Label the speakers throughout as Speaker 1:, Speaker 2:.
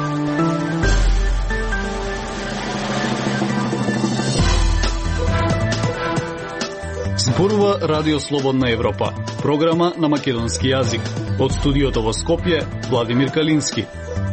Speaker 1: Зборува Радио Слободна Европа, програма на македонски јазик. Од студиото во Скопје, Владимир Калински.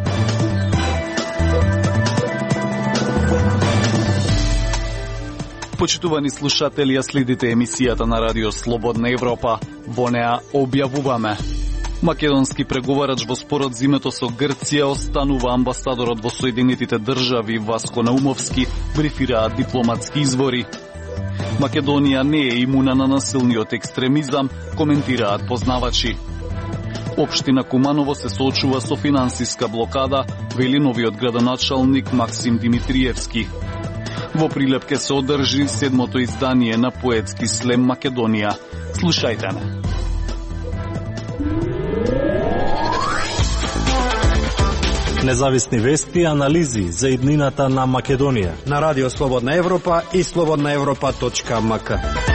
Speaker 1: Почитувани слушатели, ја следите емисијата на Радио Слободна Европа. Во неа објавуваме: македонски преговарач во спорот за името со Грција останува амбасадорот во Соединетите држави Васко Наумовски, брифираат дипломатски извори. Македонија не е имуна на насилниот екстремизам, коментираат познавачи. Општина Куманово се соочува со финансиска блокада, вели новиот градоначалник Максим Димитриевски. Во Прилеп ке се одржи 7-то издание на поетски слем Македонија. Слушајте не.
Speaker 2: Независни вести и анализи за иднината на Македонија
Speaker 3: на Радио Слободна Европа и slobodnaevropa.mk.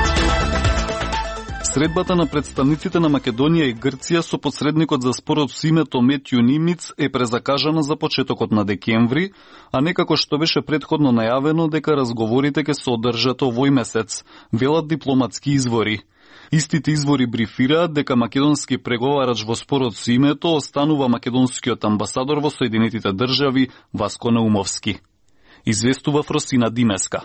Speaker 1: Средбата на представниците на Македонија и Грција со посредникот за спорот со името Метју Нимиц е презакажана за почетокот на декември, а не како што беше претходно најавено дека разговорите ќе се одржат овој месец, велат дипломатски извори. Истите извори брифираат дека македонски преговарач во спорот со името останува македонскиот амбасадор во Соединетите држави Васко Наумовски. Известува Фросина Димеска.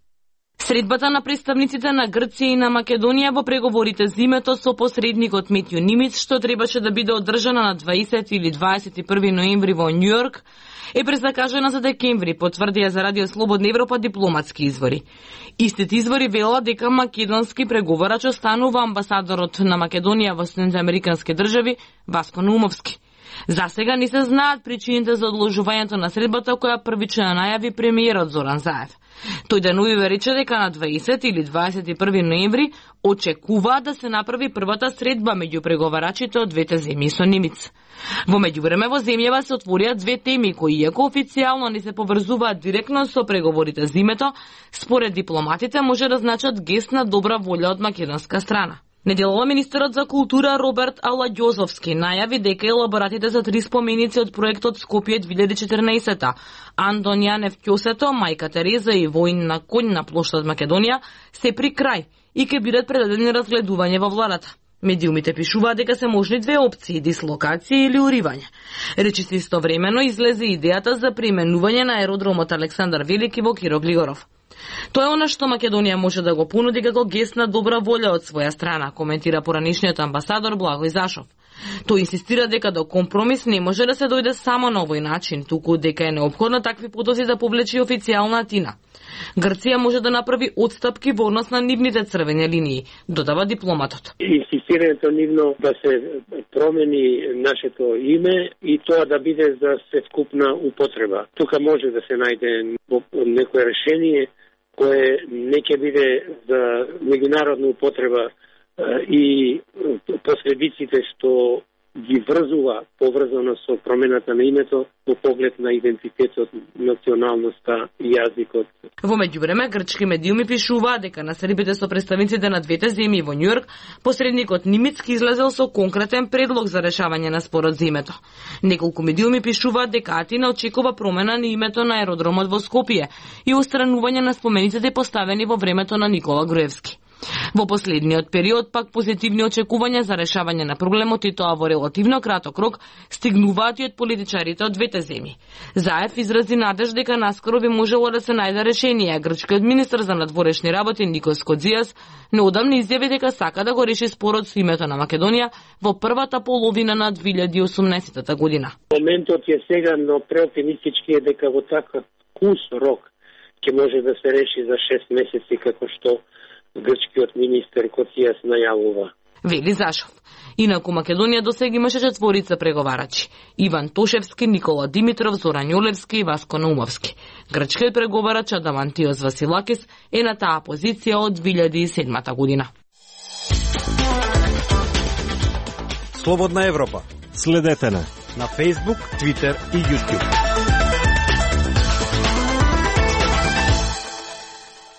Speaker 4: Средбата на представниците на Грција и на Македонија во преговорите за името со посредникот Метју Нимиц, што требаше да биде одржана на 20 или 21 ноември во Њујорк, е презакажана за декември, потврдија за Радио Слободна Европа дипломатски извори. Истите извори велат дека македонски преговарач останува амбасадорот на Македонија во Соединетите американски држави Васко Наумовски. За сега не се знаат причините за одложувањето на средбата, која првично најави премиерот Зоран Заев. Тој денувиве рече дека на 20 или 21 ноември очекува да се направи првата средба меѓу преговарачите од двете земји со Нимиц. Во меѓувреме во земјава се отворија две теми кои, иако официјално не се поврзуваат директно со преговорите за името, според дипломатите може да значат гест на добра волја од македонска страна. Неделова министерот за култура Роберт Аладјозовски најави дека елаборатите за 3 споменици од проектот Скопје 2014, Андон Јанев Ќосето, Мајка Тереза и Воин на конј на плоштад Македонија се при крај и ќе бидат предадени разгледување во владата. Медиумите пишуваат дека се можни две опции: дислокација или уривање. Речиси истовремено излезе идејата за преименување на аеродромот Александар Велики во Киро Глигоров. Тоа е она што Македонија може да го понуди како гест на добра волја од своја страна, коментира поранишниот амбасадор Благој Зашов. Тој инсистира дека до компромис не може да се дојде само на овој начин, туку дека е неопходно такви потоци да повлече официјална Атина. Грција може да направи отстапки во однос на нивните црвени линии, додава дипломатот.
Speaker 5: Инсистирањето нивно да се промени нашето име и тоа да биде за светскупна употреба. Тука може да се најде некое решение кое не ќе биде за меѓународна употреба и последиците што ги врзува поврзано со промената на името во поглед на идентитетот, националноста и јазикот.
Speaker 4: Во меѓувреме, грчки медиуми пишуваат дека на средбите со представниците на двете земји во Њујорк, посредникот Нимицки излезел со конкретен предлог за решавање на спорот за името. Неколку медиуми пишуваат дека Атина очекува промена на името на аеродромот во Скопје и устранување на спомениците поставени во времето на Никола Груевски. Во последниот период пак позитивни очекувања за решавање на проблемот и тоа во релативно краток рок стигнуваат и од политичарите од двете земји. Заев изрази надеж дека наскоро би можело да се најде решение, а грчкиот министер за надворешни работи Никос Кодзијас неодамна изјави дека сака да го реши спорот со името на Македонија во првата половина на 2018 година.
Speaker 5: Моментот е сега, но преоптимистички е дека во така кус рок ќе може да се реши за 6 месеци како што грчкиот министер Коција најавува.
Speaker 4: Вели Зашов. Инаку Македонија досега имаше 4 преговарачи: Иван Тошевски, Никола Димитров, Зоран Јолевски и Васко Наумовски. Грчкиот преговарач Адамантиос Василакис е на таа позиција од 2007 година.
Speaker 3: Слободна Европа.
Speaker 2: Следете на
Speaker 3: Facebook, Twitter и YouTube.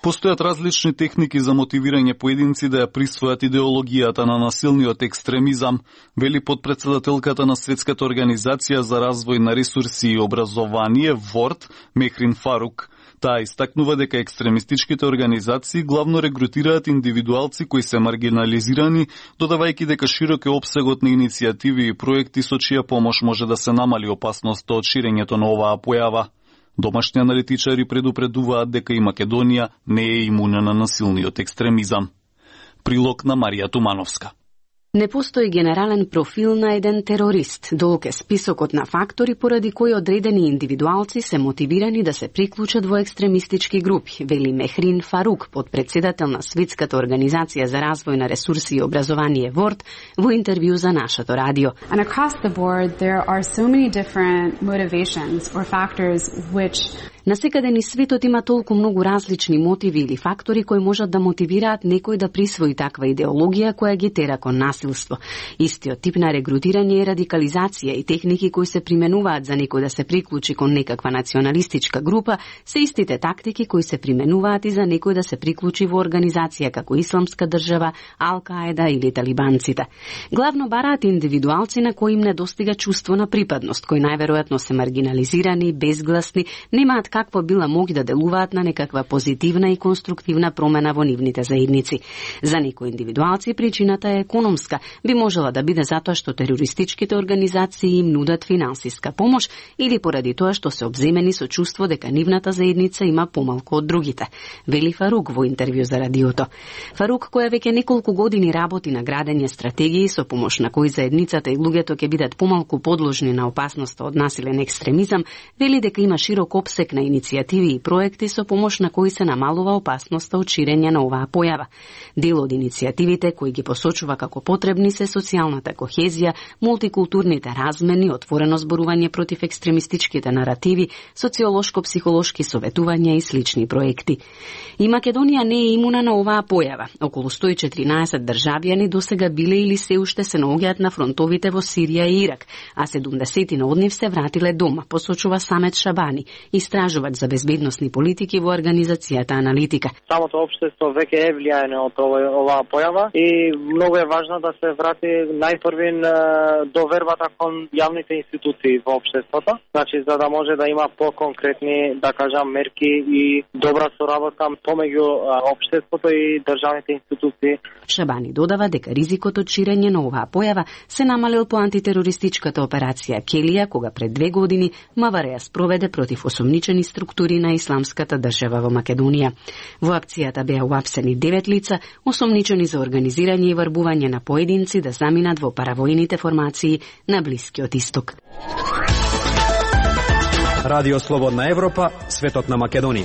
Speaker 1: Постојат различни техники за мотивирање поединци да ја присвојат идеологијата на насилниот екстремизам, вели подпредседателката на Светската организација за развој на ресурси и образование ВОРД Мехрин Фарук. Таа истакнува дека екстремистичките организации главно регрутираат индивидуалци кои се маргинализирани, додавајќи дека широк е опсегот на иницијативи и проекти со чија помош може да се намали опасноста од ширењето на оваа појава. Домашни аналитичари предупредуваат дека и Македонија не е имуна на насилниот екстремизам. Прилог на Марија Тумановска.
Speaker 6: Не постои генерален профил на еден терорист. Долг е списокот на фактори поради кои одредени индивидуалци се мотивирани да се приклучат во екстремистички групи, вели Мехрин Фарук, подпредседател на Светската организација за развој на ресурси и образование ВОРД, во интервју за нашето радио.
Speaker 7: And across the board there are so many different motivations or factors which
Speaker 6: Насекаде низ светот има толку многу различни мотиви или фактори кои можат да мотивираат некој да присвои таква идеологија која ги тера кон насилство. Истиот тип на регрутирање и радикализација и техники кои се применуваат за некој да се приклучи кон некаква националистичка група се истите тактики кои се применуваат и за некој да се приклучи во организација како Исламска држава, Ал-Каеда или талибанците. Главно бараат индивидуалци на кои им недостига чувство на припадност, кои најверојатно се маргинализирани, безгласни, немаат какво била моги да делуваат на некаква позитивна и конструктивна промена во нивните заедници. За некои индивидуалци причината е економска, би можела да биде затоа што терористичките организации им нудат финансиска помош или поради тоа што се обземени со чувство дека нивната заедница има помалку од другите, вели Фарук во интервју за радиото. Фарук, која веќе неколку години работи на градење стратегии со помош на кои заедницата и луѓето ќе бидат помалку подложни на опасноста од насилен екстремизам, вели дека има широк опсек на иницијативи и проекти со помош на кои се намалува опасноста од ширење на оваа појава. Дел од иницијативите кои ги посочува како потребни се социјалната кохезија, мултикултурните размени, отворено зборување против екстремистичките наративи, социолошко-психолошки советувања и слични проекти. И Македонија не е имуна на оваа појава. Околу 114 државјани досега биле или се уште се наоѓаат на фронтовите во Сирија и Ирак, а 70 од нив се вратиле дома, посочува Самет Шабани, истражувач за безбедносни политики во организацијата Аналитика.
Speaker 8: Самото општество веќе е влијаено од оваа појава и многу е важно да се врати најпрвин довербата кон јавните институции во општеството, значи за да може да има поконкретни, да кажам, мерки и добра соработка помеѓу општеството и државните институции.
Speaker 6: Шабани додава дека ризикот од ширење на оваа појава се намалил по антитерористичката операција Келија, кога пред 2 години МВР ја спроведе против осомничени структури на Исламската држава во Македонија. Во акцијата беа уапсени 9 лица, осомничени за организирање и врбување на поединци да заминат во паравојните формации на Блискиот Исток.
Speaker 3: Радио Слободна Европа, светот на Македонија.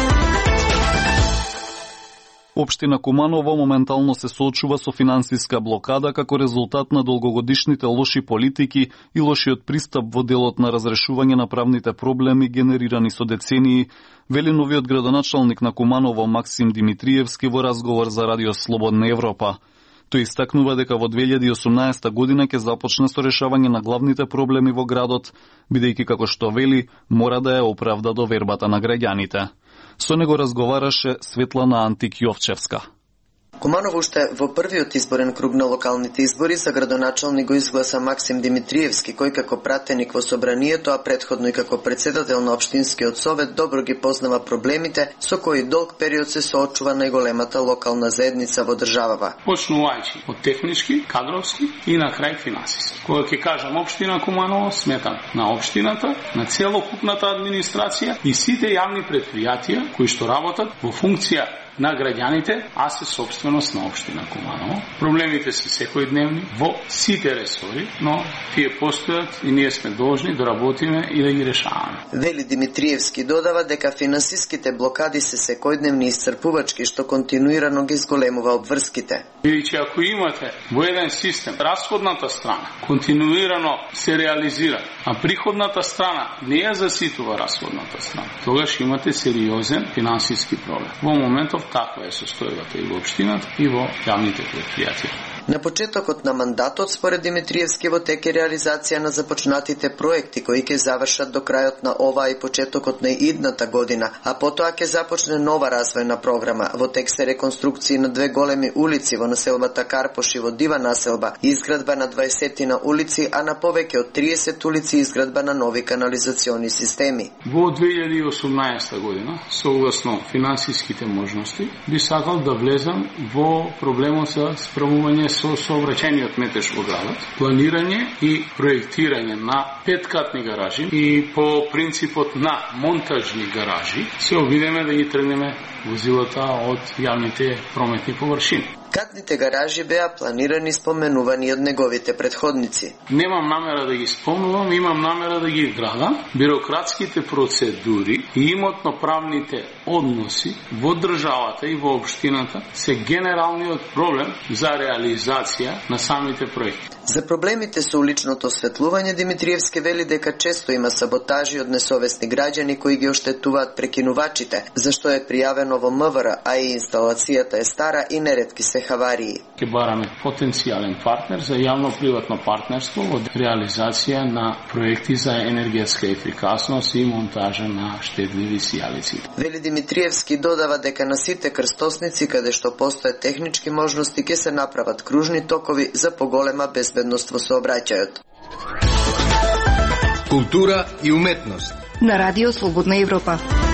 Speaker 1: Општина Куманово моментално се соочува со финансиска блокада како резултат на долгогодишните лоши политики и лошиот пристап во делот на разрешување на правните проблеми генерирани со децении, вели новиот градоначалник на Куманово Максим Димитриевски во разговор за Радио Слободна Европа. Тој истакнува дека во 2018 година ќе започне со решавање на главните проблеми во градот, бидејќи како што вели, мора да ја оправда довербата на граѓаните. Со него разговараше Светлана Антик-Јовчевска.
Speaker 9: Куманово уште во првиот изборен круг на локалните избори за градоначалник го изгласа Максим Димитриевски, кој како пратеник во собранието, а претходно и како председател на општинскиот совет, добро ги познава проблемите со кои долг период се соочува најголемата локална заедница во државава.
Speaker 10: Почнувајќи од технички, кадровски и на крај финансиски. Кога ќе кажам општина Куманово, сметам на општината, на целокупната администрација и сите јавни претпријатија кои што работат во функција на граѓаните, а се собственост на општина Куманово. Проблемите се секојдневни во сите ресори, но тие постојат и ние сме должни да работиме и да ги решаваме.
Speaker 9: Вели Димитриевски додава дека финансиските блокади се секојдневни и исцрпувачки, што континуирано ги зголемува обврските.
Speaker 10: Бидејќи ако имате во еден систем расходната страна континуирано се реализира, а приходната страна не ја заситува расходната страна, тогаш имате сериозен финансиски проблем. Во моментов таква е состојбата и во општината и во јавните претпријатија.
Speaker 9: На почетокот на мандатот, според Димитриевски, во тек е реализација на започнатите проекти кои ќе завршат до крајот на оваа и почетокот на идната година, а потоа ќе започне нова развојна програма. Во тек се реконструкции на 2 големи улици во населбата Карпош и во Дива населба, изградба на 20 на улици, а на повеќе од 30 улици изградба на нови канализациони системи.
Speaker 10: Во 2018 година, согласно финансиските можности, би сакал да влезам во проблемот со справување со сообраќајниот метеж во градот, планирање и проектирање на 5-катни гаражи и по принципот на монтажни гаражи се обидеме да ги тргнеме возилата од јавните прометни површини.
Speaker 9: Катните гаражи беа планирани, споменувани од неговите предходници.
Speaker 10: Немам намера да ги спомнувам, имам намера да ги градам. Бирократските процедури и имотно-правните односи во државата и во општината се генералниот проблем за реализација на самите проекти.
Speaker 9: За проблемите со уличното осветлување, Димитриевски вели дека често има саботажи од несовесни граѓани кои ги оштетуваат прекинувачите, зашто е пријавено во МВР, а и инсталацијата е стара и неретки се хаварии.
Speaker 10: Ке бараме потенцијален партнер за јавно-приватно партнерство од реализација на проекти за енергетска ефикасност и монтажа на штетливи сијалици.
Speaker 9: Вели Димитриевски додава дека на сите крстосници каде што постојат технички можности ќе се направат кружни токови за поголема безбедност во сообраќајот.
Speaker 3: Култура и уметност
Speaker 11: на Радио Слободна Европа.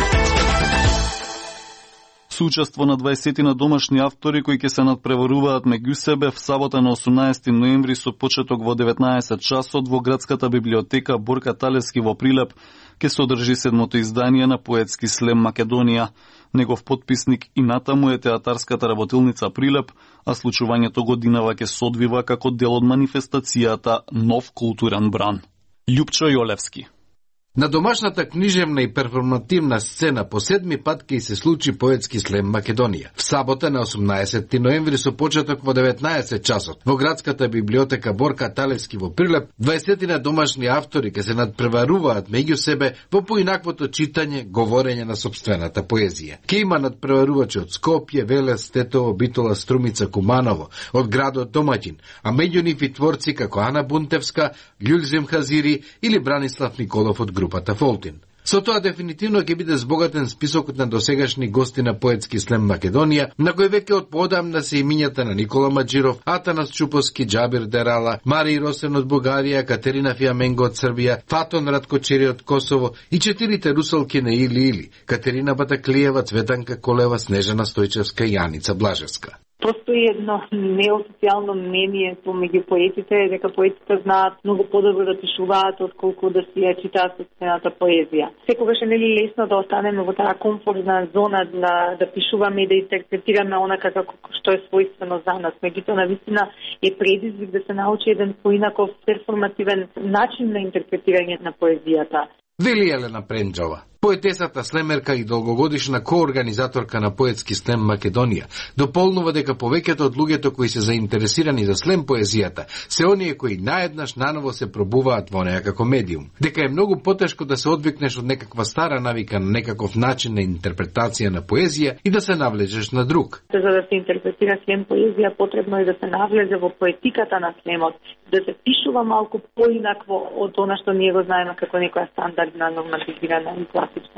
Speaker 1: Суучество на 20 на домашни автори кои ќе се надпреваруваат меѓу себе в сабота на 18 ноември со почеток во 19 часот во градската библиотека Борка Талевски во Прилеп ќе се одржи 7-то издание на поетски слем Македонија. Негов потписник и натаму е театарската работилница Прилеп, а случувањето годинава ќе се одвива како дел од манифестацијата Нов културен бран. Љупчо Јолевски.
Speaker 12: На домашната книжевна и перформативна сцена по 7ми пат ќе се случи поетски слем Македонија. В сабота на 18 ноември со почеток во 19 часот во градската библиотека Борка Талевски во Прилеп, 20 на домашни автори ќе се надпреваруваат меѓу себе во поинаквото читање, говорење на сопствената поезија. Ке има надпреварувачи од Скопје, Велес, Тетово, Битола, Струмица, Куманово, од градот домаќин, а меѓу нив и творци како Ана Бунтевска, Љулзем Хазири или Бранислав Николов од групата Фолтин. Со тоа дефинитивно ќе биде збогатен списокот на досегашни гости на поетски слем Македонија, на кој веќе од поодамна се имињата на Никола Маџиров, Атанас Чуповски, Џабир Дерала, Мари Росен од Бугарија, Катерина Фиаменго од Србија, Фатон Раткочери од Косово и 4 русалки на Или, Катерина Батаклиева, Цветанка Колева, Снежана Стојчевска и Јаница Блажевска.
Speaker 13: Постои едно неофицијално мнение меѓу поетите дека поетите знаат многу подобро да пишуваат отколку да си ја читаат сопствената поезија. Секогаш е нели лесно да останеме во таа комфортна зона да пишуваме и да интерпретираме онака како што е својствено за нас. Меѓутоа навистина е предизвик да се научи еден поинаков перформативен начин на интерпретирање на поезијата.
Speaker 12: Вели Елена Пренџова. Поетесата слемерка и долгогодишна коорганизаторка на поетски слем Македонија дополнува дека повеќето од луѓето кои се заинтересирани за слем поезијата се оние кои наеднаш наново се пробуваат во неа како медиум. Дека е многу потешко да се одвикнеш од некаква стара навика на некаков начин на интерпретација на поезија и да се навлезеш на друг.
Speaker 13: За да се интерпретира слем поезија потребно е да се навлезе во поетиката на слемот, да се пишува малку поинакво од она што ние го знаеме како некоја стандардна нормативирана и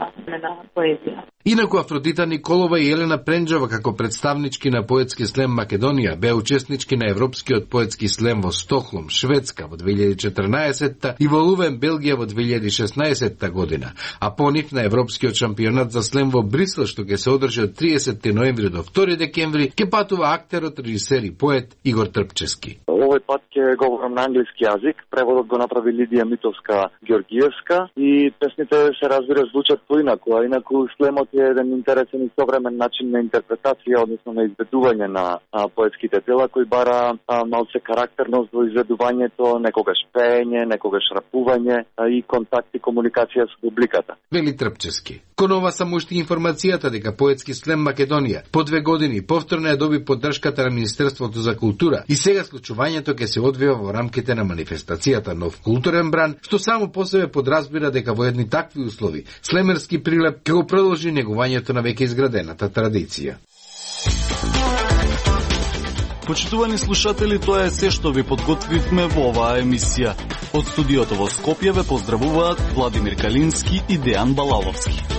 Speaker 13: на поезија.
Speaker 12: Инаку Афродита Николова и Елена Пренџова како представнички на поетски слем Македонија беа учеснички на Европскиот поетски слем во Стокхолм, Шведска во 2014 и во Лувен, Белгија во 2016 година, а по нив на Европскиот шампионат за слем во Брисел што ќе се одржи од 30 ноември до 2 декември, ќе патува актерот, режисер и поет Игор Трпчески.
Speaker 14: Овој пат ќе говорам на англиски јазик, преводот го направи Лидија Митовска-Георгиевска и песните се разбира звучат поинаку, а инаку слемот е еден интересен и современ начин на интерпретација, односно на изведување на поетските дела, кој бара малце карактерност во изведувањето, некогаш пеење, некогаш рапување и контакт и комуникација со публиката.
Speaker 12: Вели Трпчески. Кон ова само уште информацијата дека поетски слем Македонија по 2 години повторно ја доби поддршката на Министерството за култура и сега случувањето ќе се одвива во рамките на манифестацијата Нов културен бран, што само по себе подразбира дека во едни такви услови слемерски Прилеп ќе го продолжи негувањето на веќе изградената традиција.
Speaker 1: Почитувани слушатели, тоа е се што ви подготвивме во оваа емисија. Од студиото во Скопје ве поздравуваат Владимир Калински и Дејан Балаловски.